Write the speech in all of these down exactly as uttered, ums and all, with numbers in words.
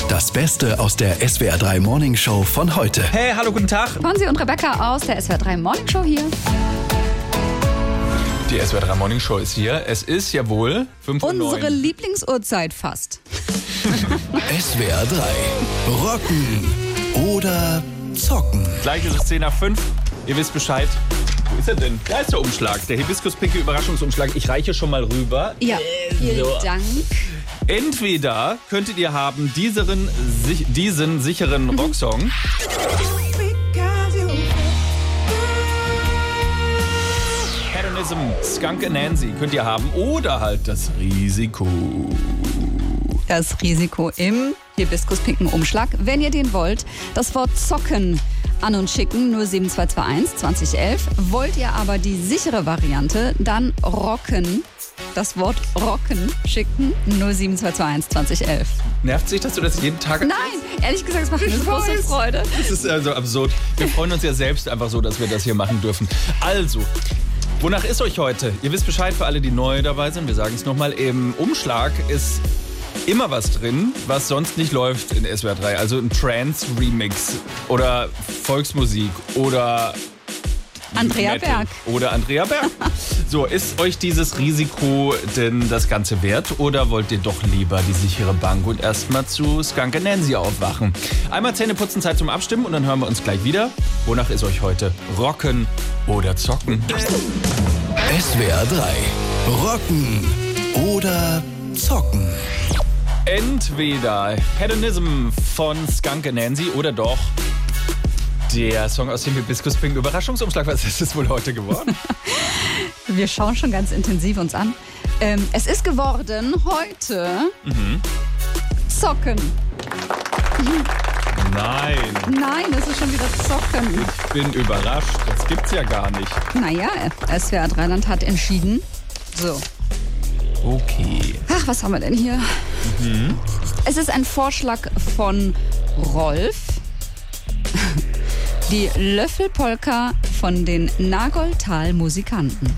Das Beste aus der S W R drei Morning Show von heute. Hey, hallo, guten Tag. Fonsi und Rebecca aus der S W R drei Morning Show hier. Die S W R drei Morning Show ist hier. Es ist ja wohl fünf Uhr neun. Unsere Lieblingsuhrzeit fast. S W R drei. Rocken oder zocken. Gleich ist es zehn nach fünf. Ihr wisst Bescheid. Wo ist er denn? Da ist der Umschlag. Der Hibiskus-Pinke-Überraschungsumschlag. Ich reiche schon mal rüber. Ja, vielen So. Dank. Entweder könntet ihr haben diesen, sich- diesen sicheren Rocksong. Hedonism, Skunk Anansie könnt ihr haben. Oder halt das Risiko. Das Risiko im Hibiskus-pinken Umschlag. Wenn ihr den wollt, das Wort zocken an uns schicken, null sieben zwei zwei eins zwanzig elf. Wollt ihr aber die sichere Variante, dann rocken. Das Wort rocken schicken, null sieben zwei zwei eins zwanzig elf. Nervt sich, dass du das jeden Tag... Nein, ehrlich gesagt, es macht mir große weiß. Freude. Das ist also absurd. Wir freuen uns ja selbst einfach so, dass wir das hier machen dürfen. Also, wonach ist euch heute? Ihr wisst Bescheid für alle, die neu dabei sind. Wir sagen es nochmal. Im Umschlag ist immer was drin, was sonst nicht läuft in S W R drei. Also ein Trance-Remix oder Volksmusik oder... Andrea Metal Berg. Oder Andrea Berg. So, ist euch dieses Risiko denn das Ganze wert oder wollt ihr doch lieber die sichere Bank und erstmal zu Skunk Anansie aufwachen? Einmal Zähneputzen, Zeit zum Abstimmen und dann hören wir uns gleich wieder. Wonach ist euch heute? Rocken oder zocken? S W R drei. Rocken oder zocken. Entweder Hedonism von Skunk Anansie oder doch der Song aus dem Hibiskus-Pink Überraschungsumschlag. Was ist es wohl heute geworden? Wir schauen schon ganz intensiv uns an. Ähm, es ist geworden heute Mhm. Zocken. Nein, Nein, es ist schon wieder Zocken. ich bin überrascht. Das gibt's ja gar nicht. Naja, S W R Dreiland hat entschieden. So. Okay. Ach, was haben wir denn hier? Es ist ein Vorschlag von Rolf. Die Löffelpolka von den Nagoltal-Musikanten.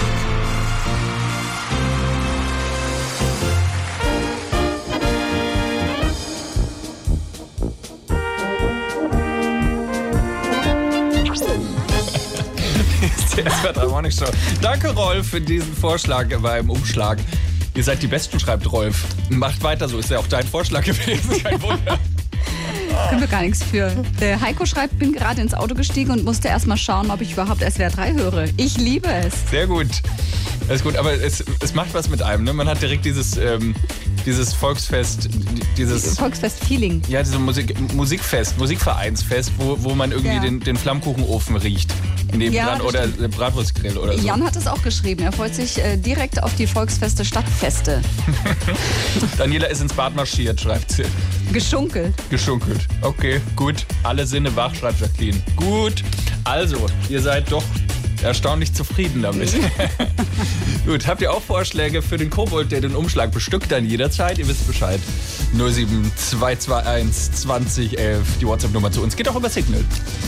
ist die S W R drei Morning Show. Danke, Rolf, für diesen Vorschlag beim Umschlag. Ihr seid die Besten, schreibt Rolf. Macht weiter so, ist ja auch dein Vorschlag gewesen, kein Wunder. Können wir gar nichts für. Der Heiko schreibt, bin gerade ins Auto gestiegen und musste erst mal schauen, ob ich überhaupt S W R drei höre. Ich liebe es. Sehr gut. Das ist gut, aber es, es macht was mit einem. Ne? Man hat direkt dieses, ähm, dieses Volksfest, dieses... Volksfest-Feeling. Ja, dieses Musik, Musikfest, Musikvereinsfest, wo, wo man irgendwie Ja. den, den Flammkuchenofen riecht. Neben Ja, dran das oder stimmt. der Bratwurstgrill oder so. Jan hat es auch geschrieben. Er freut sich äh, direkt auf die Volksfeste, Stadtfeste. Daniela ist ins Bad marschiert, schreibt sie. Geschunkelt. Geschunkelt. Okay, gut. Alle Sinne wach, schreibt Jacqueline. Gut. Also, ihr seid doch erstaunlich zufrieden damit. Gut, habt ihr auch Vorschläge für den Kobold, der den Umschlag bestückt, dann jederzeit? Ihr wisst Bescheid. null sieben zwei zwei eins zwanzig elf, die WhatsApp-Nummer zu uns. Geht auch über Signal.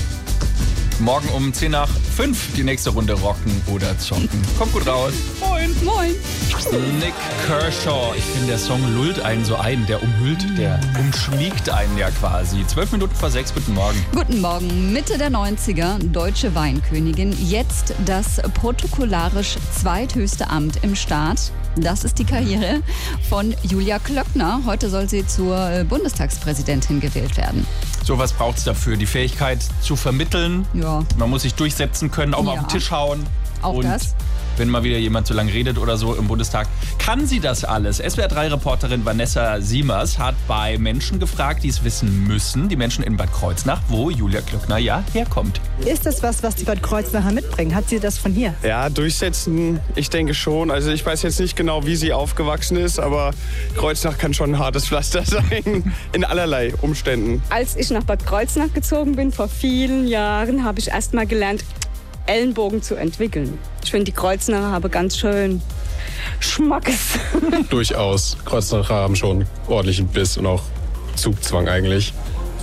Morgen um zehn nach fünf die nächste Runde rocken oder zocken. Kommt gut raus. Moin. Moin. Nick Kershaw. Ich finde, der Song lullt einen so ein. Der umhüllt, der umschmiegt einen ja quasi. Zwölf Minuten vor sechs. Guten Morgen. Guten Morgen. Mitte der neunziger, deutsche Weinkönigin. Jetzt das protokollarisch zweithöchste Amt im Staat. Das ist die Karriere von Julia Klöckner. Heute soll sie zur Bundestagspräsidentin gewählt werden. So, was braucht es dafür? Die Fähigkeit zu vermitteln. Ja. Man muss sich durchsetzen können, auch mal Ja. auf den Tisch hauen. Auch Und das. wenn mal wieder jemand zu lang redet oder so im Bundestag. Kann sie das alles? S W R drei Reporterin Vanessa Siemers hat bei Menschen gefragt, die es wissen müssen, die Menschen in Bad Kreuznach, wo Julia Klöckner ja herkommt. Ist das was, was die Bad Kreuznacher mitbringen? Hat sie das von hier? Ja, durchsetzen, ich denke schon. Also ich weiß jetzt nicht genau, wie sie aufgewachsen ist, aber Kreuznach kann schon ein hartes Pflaster sein, in allerlei Umständen. Als ich nach Bad Kreuznach gezogen bin, vor vielen Jahren, habe ich erst mal gelernt, Ellenbogen zu entwickeln. Ich finde, die Kreuznacher haben ganz schön Schmackes. Durchaus. Kreuznacher haben schon ordentlichen Biss und auch Zugzwang eigentlich.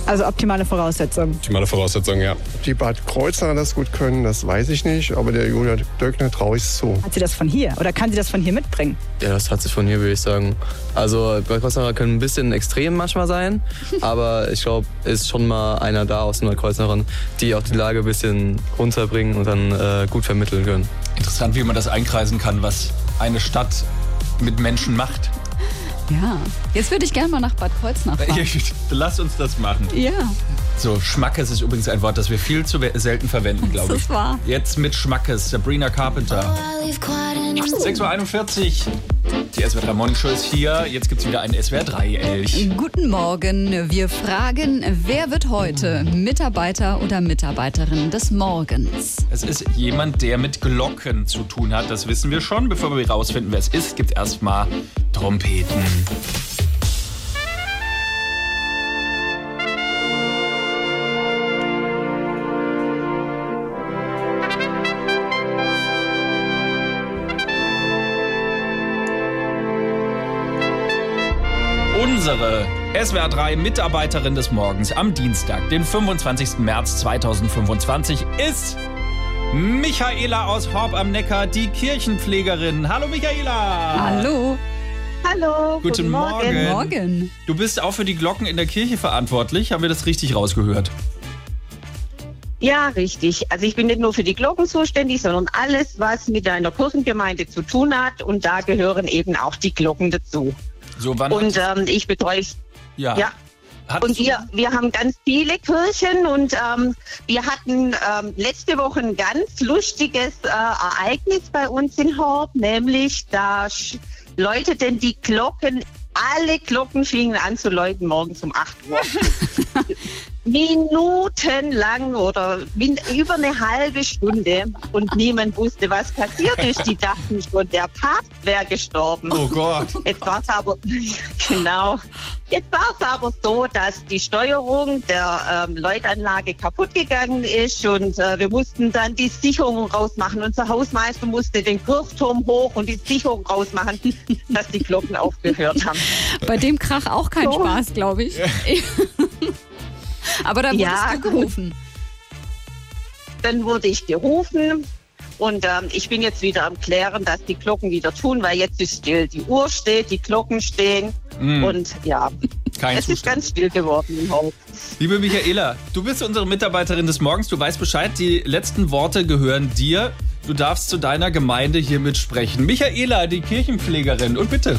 Also optimale Voraussetzungen. Optimale Voraussetzungen, ja. Ob die Bad Kreuznacher das gut können, das weiß ich nicht. Aber der Julia Döckner traue ich es zu. Hat sie das von hier? Oder kann sie das von hier mitbringen? Ja, das hat sie von hier, würde ich sagen. Also Bad Kreuznacher können ein bisschen extrem manchmal sein. Aber ich glaube, ist schon mal einer da aus den Bad Kreuznachern, die auch die Lage ein bisschen runterbringen und dann äh, gut vermitteln können. Interessant, wie man das einkreisen kann, was eine Stadt mit Menschen macht. Ja, jetzt würde ich gerne mal nach Bad Kreuznach fahren. Lass uns das machen. Ja. So, Schmackes ist übrigens ein Wort, das wir viel zu selten verwenden, glaube ich. Das ist wahr. Jetzt mit Schmackes, Sabrina Carpenter. sechs Uhr einundvierzig. Die S W R drei Morning Show ist hier. Jetzt gibt es wieder einen S W R drei Elch. Guten Morgen. Wir fragen, wer wird heute Mitarbeiter oder Mitarbeiterin des Morgens? Es ist jemand, der mit Glocken zu tun hat. Das wissen wir schon. Bevor wir rausfinden, wer es ist, gibt es erstmal Trompeten. Unsere S W R drei Mitarbeiterin des Morgens am Dienstag, den fünfundzwanzigsten März zweitausendfünfundzwanzig, ist Michaela aus Horb am Neckar, die Kirchenpflegerin. Hallo Michaela! Hallo! Hallo! Guten, guten Morgen. Guten Morgen! Du bist auch für die Glocken in der Kirche verantwortlich. Haben wir das richtig rausgehört? Ja, richtig. Also ich bin nicht nur für die Glocken zuständig, sondern alles, was mit einer Kirchengemeinde zu tun hat. Und da gehören eben auch die Glocken dazu. So, wann und ähm, ich betreue. Ja. ja. Und wir, wir haben ganz viele Kirchen und ähm, wir hatten ähm, letzte Woche ein ganz lustiges äh, Ereignis bei uns in Horb, nämlich da läuteten die Glocken, alle Glocken fingen an zu läuten morgens um acht Uhr. Minutenlang oder min- über eine halbe Stunde und niemand wusste, was passiert ist. Die dachten schon, der Papst wäre gestorben. Oh Gott. Jetzt war es aber, genau, jetzt war es aber so, dass die Steuerung der ähm, Läutanlage kaputt gegangen ist und äh, wir mussten dann die Sicherung rausmachen. Unser Hausmeister musste den Kirchturm hoch und die Sicherung rausmachen, dass die Glocken aufgehört haben. Bei dem Krach auch kein so. Spaß, glaube ich. Ja. Aber dann wurdest ja, du gerufen. Dann wurde ich gerufen und ähm, ich bin jetzt wieder am Klären, dass die Glocken wieder tun, weil jetzt ist still. Die Uhr steht, die Glocken stehen mm. und ja, Kein es Zustand. Ist ganz still geworden im Haus. Liebe Michaela, du bist unsere Mitarbeiterin des Morgens, du weißt Bescheid, die letzten Worte gehören dir. Du darfst zu deiner Gemeinde hiermit sprechen. Michaela, die Kirchenpflegerin, und bitte.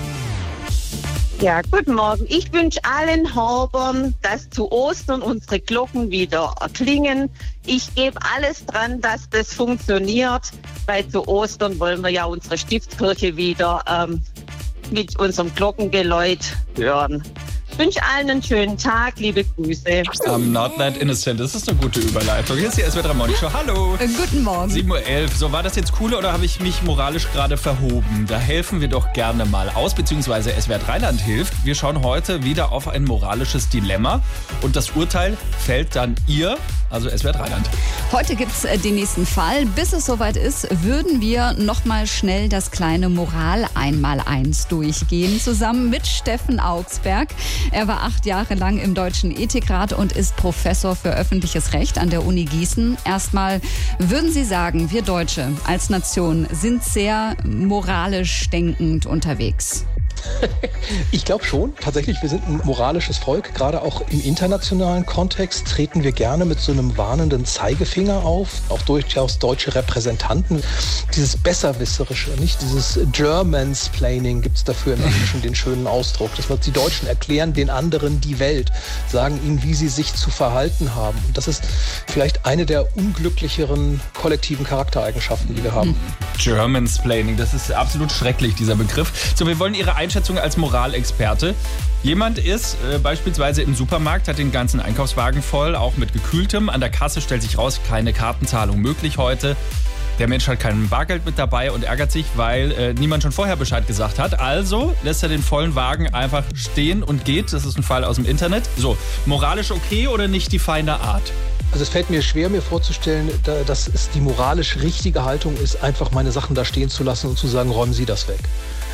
Ja, guten Morgen. Ich wünsche allen Horbern, dass zu Ostern unsere Glocken wieder erklingen. Ich gebe alles dran, dass das funktioniert, weil zu Ostern wollen wir ja unsere Stiftskirche wieder ähm, mit unserem Glockengeläut hören. Ich wünsche allen einen schönen Tag, liebe Grüße. Am Nordland Innocent, das ist eine gute Überleitung. Hier ist die S W R drei Morning Show. Hallo. Äh, guten Morgen. sieben Uhr elf. So, war das jetzt cool oder habe ich mich moralisch gerade verhoben? Da helfen wir doch gerne mal aus, beziehungsweise S W R drei Land hilft. Wir schauen heute wieder auf ein moralisches Dilemma und das Urteil fällt dann ihr, also S W R drei Land. Heute gibt es den nächsten Fall. Bis es soweit ist, würden wir noch mal schnell das kleine Moral-Einmaleins durchgehen, zusammen mit Steffen Augsberg. Er war acht Jahre lang im Deutschen Ethikrat und ist Professor für öffentliches Recht an der Uni Gießen. Erstmal, würden Sie sagen, wir Deutsche als Nation sind sehr moralisch denkend unterwegs? Ich glaube schon. Tatsächlich, wir sind ein moralisches Volk. Gerade auch im internationalen Kontext treten wir gerne mit so einem warnenden Zeigefinger auf. Auch durchaus deutsche Repräsentanten. Dieses Besserwisserische, nicht? Dieses Germansplaining gibt es dafür im Englischen den schönen Ausdruck. Das wird die Deutschen erklären den anderen die Welt, sagen ihnen, wie sie sich zu verhalten haben. Und das ist vielleicht eine der unglücklicheren kollektiven Charaktereigenschaften, die wir haben. Germansplaining, das ist absolut schrecklich, dieser Begriff. So, wir wollen Ihre Einschätzung als Moralexperte. Jemand ist äh, beispielsweise im Supermarkt, hat den ganzen Einkaufswagen voll, auch mit gekühltem. An der Kasse stellt sich raus, keine Kartenzahlung möglich heute. Der Mensch hat kein Bargeld mit dabei und ärgert sich, weil äh, niemand schon vorher Bescheid gesagt hat. Also lässt er den vollen Wagen einfach stehen und geht. Das ist ein Fall aus dem Internet. So, moralisch okay oder nicht die feine Art? Also es fällt mir schwer, mir vorzustellen, dass es die moralisch richtige Haltung ist, einfach meine Sachen da stehen zu lassen und zu sagen, räumen Sie das weg.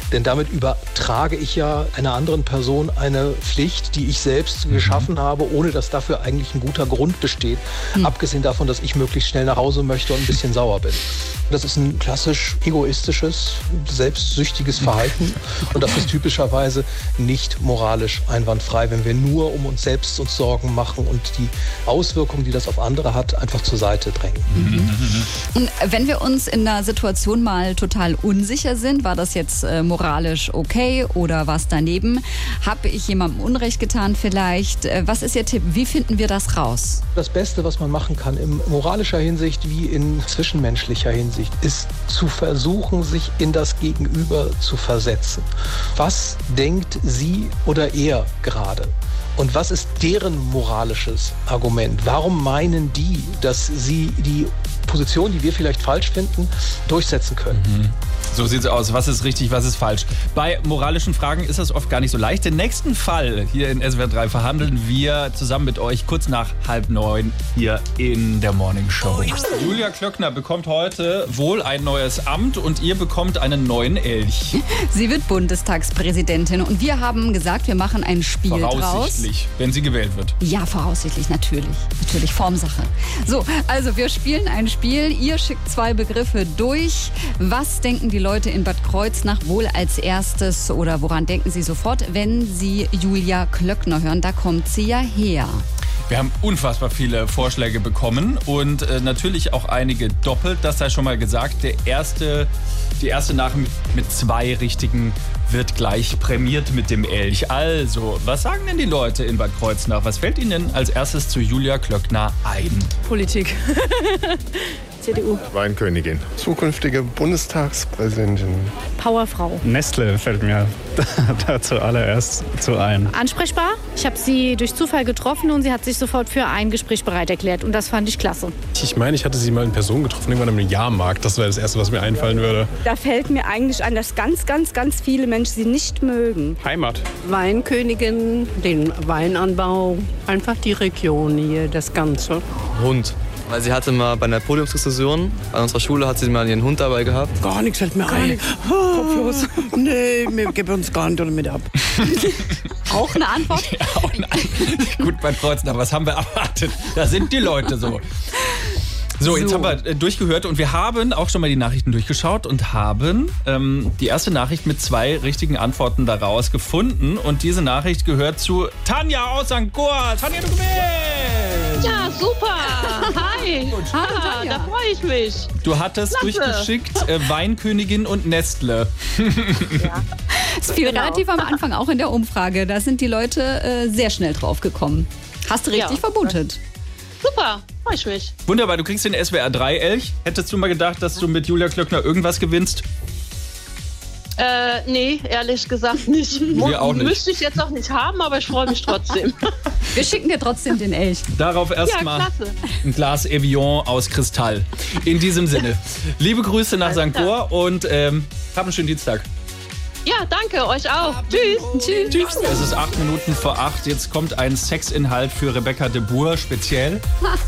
Denn damit übertrage ich ja einer anderen Person eine Pflicht, die ich selbst mhm. geschaffen habe, ohne dass dafür eigentlich ein guter Grund besteht. Mhm. Abgesehen davon, dass ich möglichst schnell nach Hause möchte und ein bisschen sauer bin. Das ist ein klassisch egoistisches, selbstsüchtiges Verhalten. Und das ist typischerweise nicht moralisch einwandfrei, wenn wir nur um uns selbst uns Sorgen machen und die Auswirkungen, die das auf andere hat, einfach zur Seite drängen. Mhm. Und wenn wir uns in einer Situation mal total unsicher sind, war das jetzt äh, moralisch okay oder was daneben? Habe ich jemandem Unrecht getan vielleicht? Äh, was ist Ihr Tipp? Wie finden wir das raus? Das Beste, was man machen kann, in moralischer Hinsicht wie in zwischenmenschlicher Hinsicht, ist zu versuchen, sich in das Gegenüber zu versetzen. Was denkt sie oder er gerade? Und was ist deren moralisches Argument? Warum meinen die, dass sie die Position, die wir vielleicht falsch finden, durchsetzen können? Mhm. So sieht's aus. Was ist richtig, was ist falsch? Bei moralischen Fragen ist das oft gar nicht so leicht. Den nächsten Fall hier in S W R drei verhandeln wir zusammen mit euch kurz nach halb neun hier in der Morning Show. Julia Klöckner bekommt heute wohl ein neues Amt und ihr bekommt einen neuen Elch. Sie wird Bundestagspräsidentin und wir haben gesagt, wir machen ein Spiel Voraussichtlich, draus. wenn sie gewählt wird. Ja, voraussichtlich, natürlich. Natürlich, Formsache. So, also wir spielen ein Spiel. Ihr schickt zwei Begriffe durch. Was denken die Leute in Bad Kreuznach wohl als erstes oder woran denken sie sofort, wenn sie Julia Klöckner hören? Da kommt sie ja her. Wir haben unfassbar viele Vorschläge bekommen und äh, natürlich auch einige doppelt. Das sei schon mal gesagt. Der erste, die erste Nachricht mit zwei richtigen wird gleich prämiert mit dem Elch. Also, was sagen denn die Leute in Bad Kreuznach? Was fällt ihnen als erstes zu Julia Klöckner ein? Politik. C D U. Weinkönigin. Zukünftige Bundestagspräsidentin. Powerfrau. Nestle fällt mir da zuallererst zu ein. Ansprechbar. Ich habe sie durch Zufall getroffen und sie hat sich sofort für ein Gespräch bereit erklärt. Und das fand ich klasse. Ich meine, ich hatte sie mal in Person getroffen, irgendwann am Jahrmarkt. Das wäre das Erste, was mir einfallen würde. Da fällt mir eigentlich an, dass ganz, ganz, ganz viele Menschen sie nicht mögen. Heimat. Weinkönigin, den Weinanbau, einfach die Region hier, das Ganze. Hund. Weil sie hatte mal bei einer Podiumsdiskussion an unserer Schule, hat sie mal ihren Hund dabei gehabt. Gar nichts fällt mir gar ein. Kopflos. Nee, wir geben uns gar nicht mit ab. Auch eine Antwort? Ja, auch eine Antwort. Gut, Bad Kreuznach, was haben wir erwartet? Da sind die Leute so. So, jetzt So. haben wir durchgehört und wir haben auch schon mal die Nachrichten durchgeschaut und haben ähm, die erste Nachricht mit zwei richtigen Antworten daraus gefunden. Und diese Nachricht gehört zu Tanja aus Sankt Goarl. Tanja, du gewinnst! Ja, super! Hi! Hallo, Ah, Tanja. da freue ich mich. Du hattest Klasse. durchgeschickt äh, Weinkönigin und Nestle. Es fiel Genau. relativ am Anfang auch in der Umfrage. Da sind die Leute äh, sehr schnell drauf gekommen. Hast du richtig Ja. vermutet. Super, freue ich mich. Wunderbar, du kriegst den S W R drei Elch. Hättest du mal gedacht, dass du mit Julia Klöckner irgendwas gewinnst? Äh, nee, ehrlich gesagt nicht. Wir auch nicht. Müsste ich jetzt auch nicht haben, aber ich freue mich trotzdem. Wir schicken dir trotzdem den Elch. Darauf Ja, erstmal klasse. ein Glas Evian aus Kristall. In diesem Sinne, liebe Grüße nach Sankt Goar und ähm, hab einen schönen Dienstag. Ja, danke, euch auch. Tschüss. Tschüss. Tschüss. Es ist acht Minuten vor acht. Jetzt kommt ein Sexinhalt für Rebecca de Boer speziell.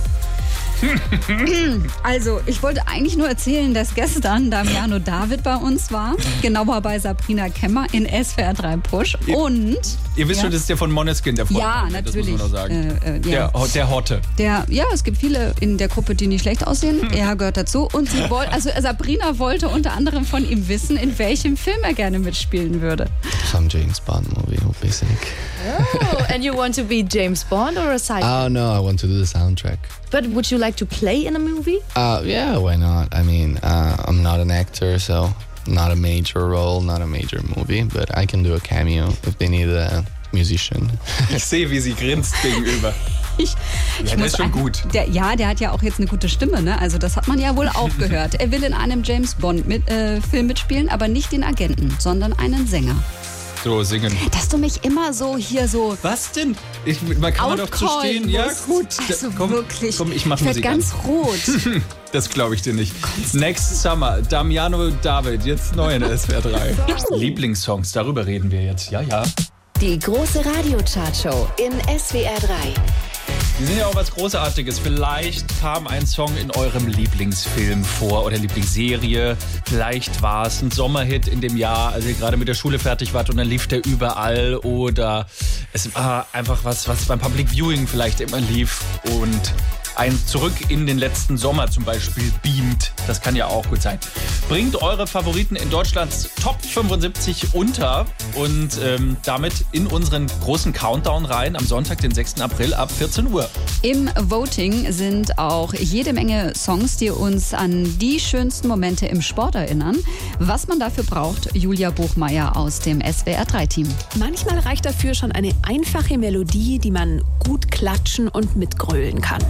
Also, ich wollte eigentlich nur erzählen, dass gestern Damiano David bei uns war. Genauer bei Sabrina Kemmer in S W R drei Push. Und Ihr wisst Ja. schon, das ist der von Måneskin, der Freund. Ja, Das natürlich. muss man noch sagen. Äh, äh, ja. Der, der Hotte. Der, ja, es gibt viele in der Gruppe, die nicht schlecht aussehen. Hm. Er gehört dazu. Und sie woll, also Sabrina wollte unter anderem von ihm wissen, in welchem Film er gerne mitspielen würde. Some James Bond movie would be sick. Oh, and you want to be James Bond or a side? Oh no, I want to do the soundtrack. But would you like to play in a movie? Uh, yeah, why not? I mean, uh, I'm not an actor, so not a major role, not a major movie, but I can do a cameo if they need a musician. Ich sehe, wie sie grinst gegenüber. Ich, Ja, ich der muss ist schon ein- gut. Der, ja, der hat ja auch jetzt eine gute Stimme, ne? Also das hat man ja wohl auch gehört. Er will in einem James Bond mit, äh, Film mitspielen, aber nicht den Agenten, sondern einen Sänger. So, singen. Dass du mich immer so hier so Was denn? Ich, man kann man doch zu outcallen stehen. Ja, musst. gut. Also komm, wirklich. komm, ich mach Ich werd Musik ganz an. rot. Das glaube ich dir nicht. Next Summer, Damiano David, jetzt neu in S W R drei. Lieblingssongs, darüber reden wir jetzt. Ja, ja. Die große Radiochartshow in S W R drei. Die sind ja auch was Großartiges. Vielleicht kam ein Song in eurem Lieblingsfilm vor oder Lieblingsserie. Vielleicht war es ein Sommerhit in dem Jahr, als ihr gerade mit der Schule fertig wart und dann lief der überall. Oder es war einfach was, was beim Public Viewing vielleicht immer lief und ein Zurück in den letzten Sommer zum Beispiel beamt. Das kann ja auch gut sein. Bringt eure Favoriten in Deutschlands Top fünfundsiebzig unter und ähm, damit in unseren großen Countdown rein am Sonntag, den sechsten April ab vierzehn Uhr. Im Voting sind auch jede Menge Songs, die uns an die schönsten Momente im Sport erinnern. Was man dafür braucht, Julia Buchmeier aus dem S W R drei Team. Manchmal reicht dafür schon eine einfache Melodie, die man gut klatschen und mitgrölen kann.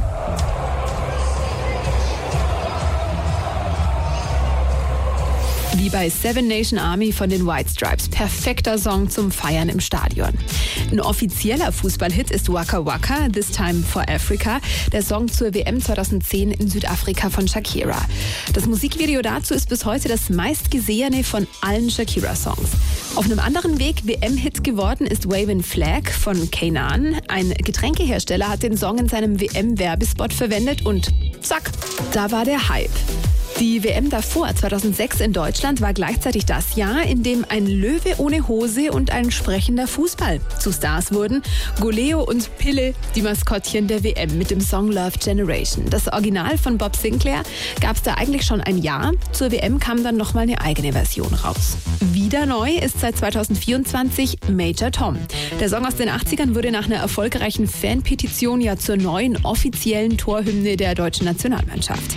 Wie bei Seven Nation Army von den White Stripes. Perfekter Song zum Feiern im Stadion. Ein offizieller Fußballhit ist Waka Waka, This Time for Africa, der Song zur W M zweitausendzehn in Südafrika von Shakira. Das Musikvideo dazu ist bis heute das meistgesehene von allen Shakira-Songs. Auf einem anderen Weg W M-Hit geworden ist Wavin' Flag von Kanan. Ein Getränkehersteller hat den Song in seinem W M-Werbespot verwendet und zack, da war der Hype. Die W M davor, zweitausendsechs in Deutschland, war gleichzeitig das Jahr, in dem ein Löwe ohne Hose und ein sprechender Fußball zu Stars wurden. Goleo und Pille, die Maskottchen der W M mit dem Song Love Generation. Das Original von Bob Sinclair gab es da eigentlich schon ein Jahr. Zur W M kam dann nochmal eine eigene Version raus. Wieder neu ist seit zweitausendvierundzwanzig Major Tom. Der Song aus den achtzigern wurde nach einer erfolgreichen Fanpetition ja zur neuen offiziellen Torhymne der deutschen Nationalmannschaft.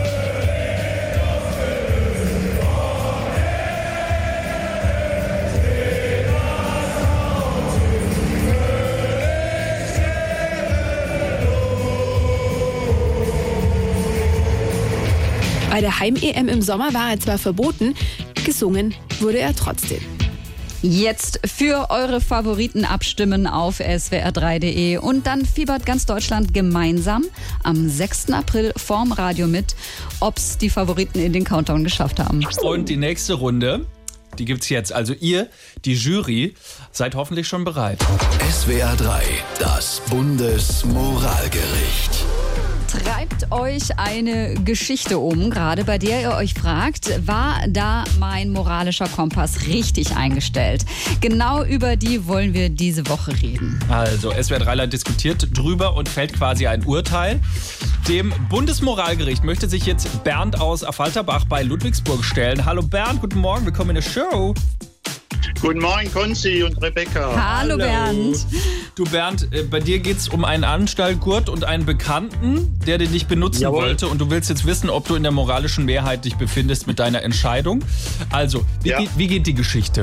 Bei der Heim-E M im Sommer war er zwar verboten, gesungen wurde er trotzdem. Jetzt für eure Favoriten abstimmen auf S W R drei punkt de und dann fiebert ganz Deutschland gemeinsam am sechsten April vorm Radio mit, ob's die Favoriten in den Countdown geschafft haben. Und die nächste Runde, die gibt's jetzt. Also ihr, die Jury, seid hoffentlich schon bereit. S W R drei, das Bundesmoralgericht. Treibt euch eine Geschichte um, gerade bei der ihr euch fragt, war da mein moralischer Kompass richtig eingestellt? Genau über die wollen wir diese Woche reden. Also S W R drei diskutiert drüber und fällt quasi ein Urteil. Dem Bundesmoralgericht möchte sich jetzt Bernd aus Affalterbach bei Ludwigsburg stellen. Hallo Bernd, guten Morgen, willkommen in der Show. Guten Morgen, Konzi und Rebecca. Hallo, Hallo. Bernd. Du Bernd, bei dir geht es um einen Anstaltgurt und einen Bekannten, der den nicht benutzen Jawohl. wollte. Und du willst jetzt wissen, ob du in der moralischen Mehrheit dich befindest mit deiner Entscheidung. Also, wie, ja. geht, wie geht die Geschichte?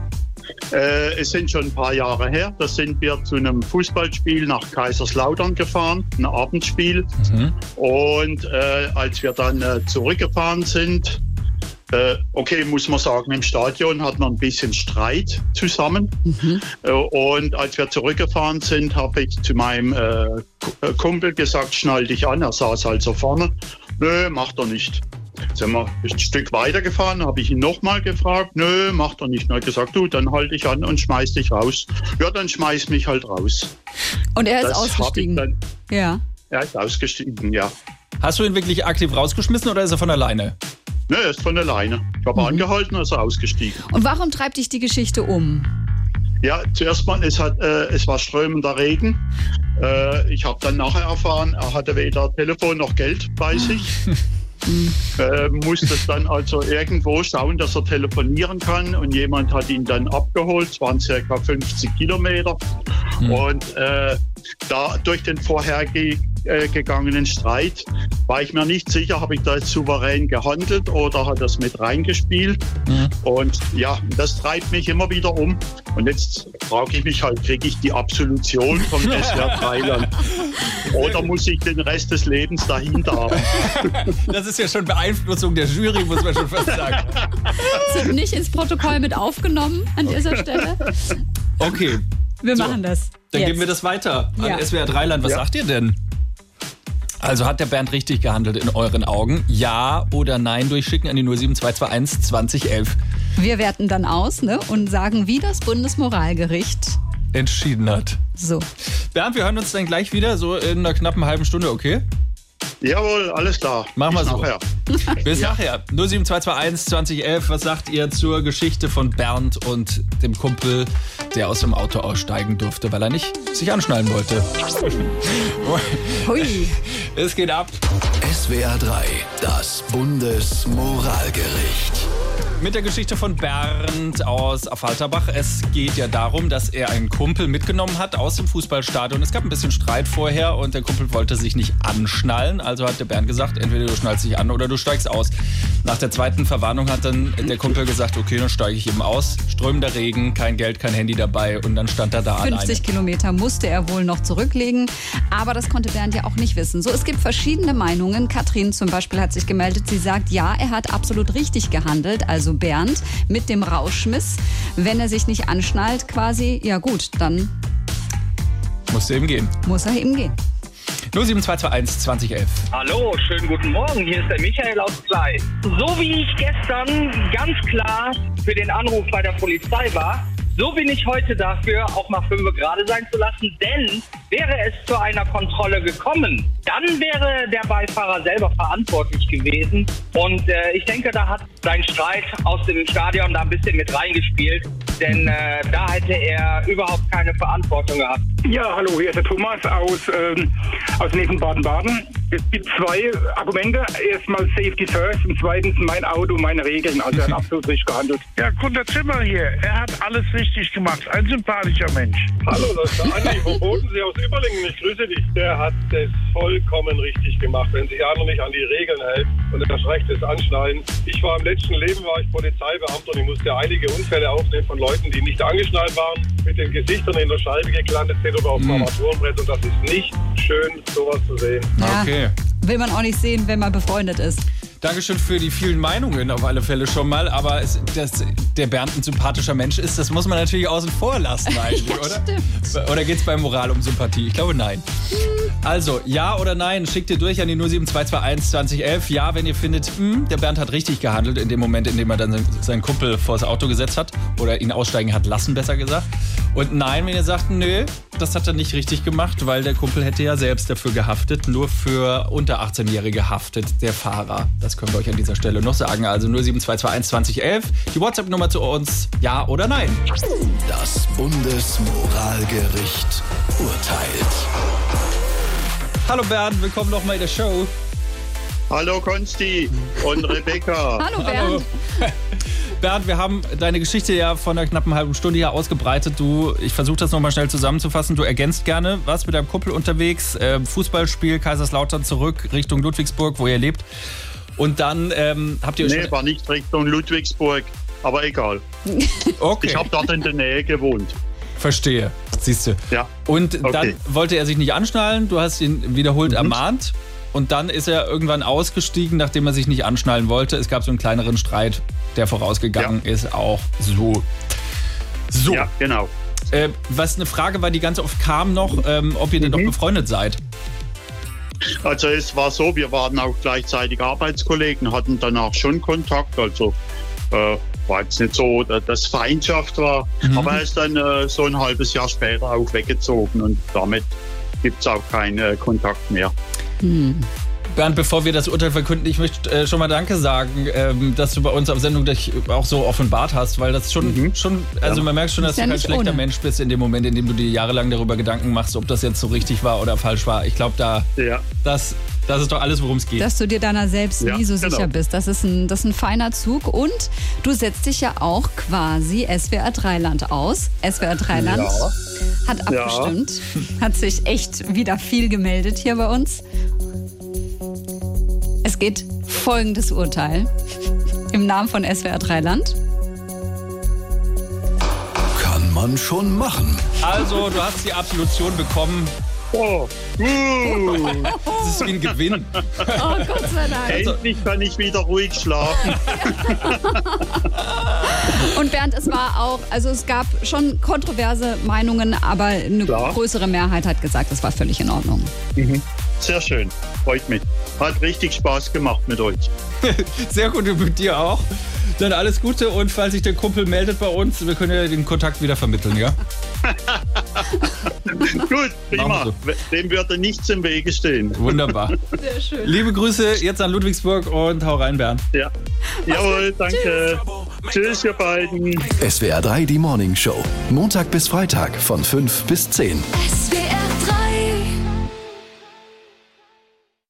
Äh, es sind schon ein paar Jahre her. Da sind wir zu einem Fußballspiel nach Kaiserslautern gefahren, ein Abendspiel. Mhm. Und äh, als wir dann äh, zurückgefahren sind, okay, muss man sagen, im Stadion hatten wir ein bisschen Streit zusammen. Mhm. Und als wir zurückgefahren sind, habe ich zu meinem äh, Kumpel gesagt, schnall dich an. Er saß also vorne. Nö, macht er nicht. Sind wir ein Stück weitergefahren, habe ich ihn nochmal gefragt. Nö, macht er nicht. Er hat gesagt, du, dann halt dich an und schmeiß dich raus. Ja, dann schmeiß mich halt raus. Und er ist das ausgestiegen? Dann, ja. Er ist ausgestiegen, ja. Hast du ihn wirklich aktiv rausgeschmissen oder ist er von alleine? Ne, er ist von alleine. Ich habe mhm. angehalten, ist er ausgestiegen. Und warum treibt dich die Geschichte um? Ja, zuerst mal, es, hat, äh, es war strömender Regen. Äh, ich habe dann nachher erfahren, er hatte weder Telefon noch Geld bei sich. äh, musste dann also irgendwo schauen, dass er telefonieren kann. Und jemand hat ihn dann abgeholt. Es waren ca. fünfzig Kilometer. Mhm. Und äh, da durch den vorhergegangenen Streit war ich mir nicht sicher, habe ich da jetzt souverän gehandelt oder hat das mit reingespielt. Mhm. Und ja, das treibt mich immer wieder um. Und jetzt frage ich mich halt, kriege ich die Absolution vom S W R drei oder muss ich den Rest des Lebens dahinter haben? Das ist ja schon Beeinflussung der Jury, muss man schon fast sagen. Sind nicht ins Protokoll mit aufgenommen an dieser Stelle? Okay. Wir so, machen das. Dann jetzt. geben wir das weiter an ja. S W R drei Land. Was ja. sagt ihr denn? Also hat der Bernd richtig gehandelt in euren Augen? Ja oder nein durchschicken an die null sieben zwei zwei eins zwanzig elf. Wir werten dann aus, ne, und sagen, wie das Bundesmoralgericht entschieden hat. So. Bernd, wir hören uns dann gleich wieder, so in einer knappen halben Stunde, okay? Jawohl, alles klar. Machen wir Bis so. nachher. Bis nachher. null sieben zwei zwei eins zwanzig elf. Was sagt ihr zur Geschichte von Bernd und dem Kumpel, der aus dem Auto aussteigen durfte, weil er nicht sich anschnallen wollte? Hui. Es geht ab. S W R drei, das Bundesmoralgericht. Mit der Geschichte von Bernd aus Affalterbach. Es geht ja darum, dass er einen Kumpel mitgenommen hat aus dem Fußballstadion. Es gab ein bisschen Streit vorher und der Kumpel wollte sich nicht anschnallen. Also hat der Bernd gesagt, entweder du schnallst dich an oder du steigst aus. Nach der zweiten Verwarnung hat dann der Kumpel gesagt, okay, dann steige ich eben aus. Strömender Regen, kein Geld, kein Handy dabei und dann stand er da alleine. fünfzig Kilometer musste er wohl noch zurücklegen, aber das konnte Bernd ja auch nicht wissen. So, es gibt verschiedene Meinungen. Katrin zum Beispiel hat sich gemeldet. Sie sagt, ja, er hat absolut richtig gehandelt, also Bernd, mit dem Rauschmiss. Wenn er sich nicht anschnallt quasi, ja gut, dann muss er eben gehen. Muss er eben gehen. null sieben zwei zwei eins zwanzig elf. Hallo, schönen guten Morgen. Hier ist der Michael aus Klei. So wie ich gestern ganz klar für den Anruf bei der Polizei war, so bin ich heute dafür, auch mal fünf gerade sein zu lassen. Denn wäre es zu einer Kontrolle gekommen, dann wäre der Beifahrer selber verantwortlich gewesen. Und äh, ich denke, da hat sein Streit aus dem Stadion da ein bisschen mit reingespielt. Denn äh, da hätte er überhaupt keine Verantwortung gehabt. Ja, hallo, hier ist der Thomas aus, ähm, aus Nesen Baden-Baden. Es gibt zwei Argumente. Erstmal Safety first und zweitens mein Auto, meine Regeln. Also er hat absolut richtig gehandelt. Ja, Gunter Zimmer hier. Er hat alles richtig gemacht. Ein sympathischer Mensch. Hallo, das ist der Andi vom Bodensee aus Überlingen. Ich grüße dich. Der hat das vollkommen richtig gemacht. Wenn sich einer nicht an die Regeln hält und das Recht ist anschnallen. Ich war im letzten Leben war ich Polizeibeamter und ich musste einige Unfälle aufnehmen von Leuten, die nicht angeschnallt waren, mit den Gesichtern in der Scheibe geklandet sind oder auf dem Armaturenbrett. Und das ist nicht schön, sowas zu sehen. Ja. Okay. Will man auch nicht sehen, wenn man befreundet ist. Dankeschön für die vielen Meinungen auf alle Fälle schon mal. Aber es, dass der Bernd ein sympathischer Mensch ist, das muss man natürlich außen vor lassen eigentlich, Ja, oder? stimmt. Oder geht es bei Moral um Sympathie? Ich glaube, nein. Also, ja oder nein, schickt ihr durch an die null sieben zwei zwei eins zwanzig elf. Ja, wenn ihr findet, mh, der Bernd hat richtig gehandelt in dem Moment, in dem er dann seinen Kumpel vors Auto gesetzt hat. Oder ihn aussteigen hat lassen, besser gesagt. Und nein, wenn ihr sagt, nö, das hat er nicht richtig gemacht, weil der Kumpel hätte ja selbst dafür gehaftet. Nur für unter achtzehnjährige haftet der Fahrer. Das können wir euch an dieser Stelle noch sagen. Also null sieben zwei zwei eins zwanzig elf. Die WhatsApp-Nummer zu uns. Ja oder nein? Das Bundesmoralgericht urteilt. Hallo Bernd, willkommen nochmal in der Show. Hallo Konsti und Rebecca. Hallo Bernd. Bernd, wir haben deine Geschichte ja von einer knappen halben Stunde hier ausgebreitet. Du, ich versuche das nochmal schnell zusammenzufassen. Du ergänzt gerne was mit deinem Kumpel unterwegs. Äh, Fußballspiel, Kaiserslautern zurück Richtung Ludwigsburg, wo ihr lebt. Und dann ähm, habt ihr... Nee, war nicht Richtung Ludwigsburg, aber egal. Okay. Ich habe dort in der Nähe gewohnt. Verstehe, siehst du. Ja. Und Okay. dann wollte er sich nicht anschnallen. Du hast ihn wiederholt Mhm. ermahnt. Und dann ist er irgendwann ausgestiegen, nachdem er sich nicht anschnallen wollte. Es gab so einen kleineren Streit, der vorausgegangen Ja. ist. Auch so. So. Ja, genau. Äh, was eine Frage war, die ganz oft kam noch, ähm, ob ihr denn Mhm. noch befreundet seid. Also es war so, wir waren auch gleichzeitig Arbeitskollegen, hatten danach schon Kontakt. Also äh, war jetzt nicht so, dass Feindschaft war. Mhm. Aber er ist dann äh, so ein halbes Jahr später auch weggezogen und damit gibt es auch keinen äh, Kontakt mehr. Hm. Bernd, bevor wir das Urteil verkünden, ich möchte äh, schon mal Danke sagen, ähm, dass du bei uns auf Sendung dich auch so offenbart hast, weil das schon, Mhm. schon also man merkt schon, dass Ist ja du kein nicht schlechter ohne. Mensch bist in dem Moment, in dem du dir jahrelang darüber Gedanken machst, ob das jetzt so richtig war oder falsch war. Ich glaube, da, Ja. das, das ist doch alles, worum es geht. Dass du dir deiner selbst Ja, nie so genau. sicher bist. Das ist, ein, das ist ein feiner Zug. Und du setzt dich ja auch quasi S W R drei Land aus. S W R drei Land Ja. hat Ja. abgestimmt. Hat sich echt wieder viel gemeldet hier bei uns. Es geht folgendes Urteil im Namen von S W R drei Land. Kann man schon machen. Also, du hast die Absolution bekommen. Oh. Uh. Das ist wie ein Gewinn. Oh Gott sei Dank. Endlich kann ich wieder ruhig schlafen. Und Bernd, es war auch, also es gab schon kontroverse Meinungen, aber eine Klar. größere Mehrheit hat gesagt, es war völlig in Ordnung. Mhm. Sehr schön, freut mich. Hat richtig Spaß gemacht mit euch. Sehr gut, und mit dir auch. Dann alles Gute und falls sich der Kumpel meldet bei uns, wir können ja den Kontakt wieder vermitteln, ja? Gut, prima. So. Dem würde nichts im Wege stehen. Wunderbar. Sehr schön. Liebe Grüße jetzt an Ludwigsburg und hau rein, Bernd. Ja. Jawohl, danke. Tschüss, ihr beiden. S W R drei, die Morning Show. Montag bis Freitag von fünf bis zehn. S W R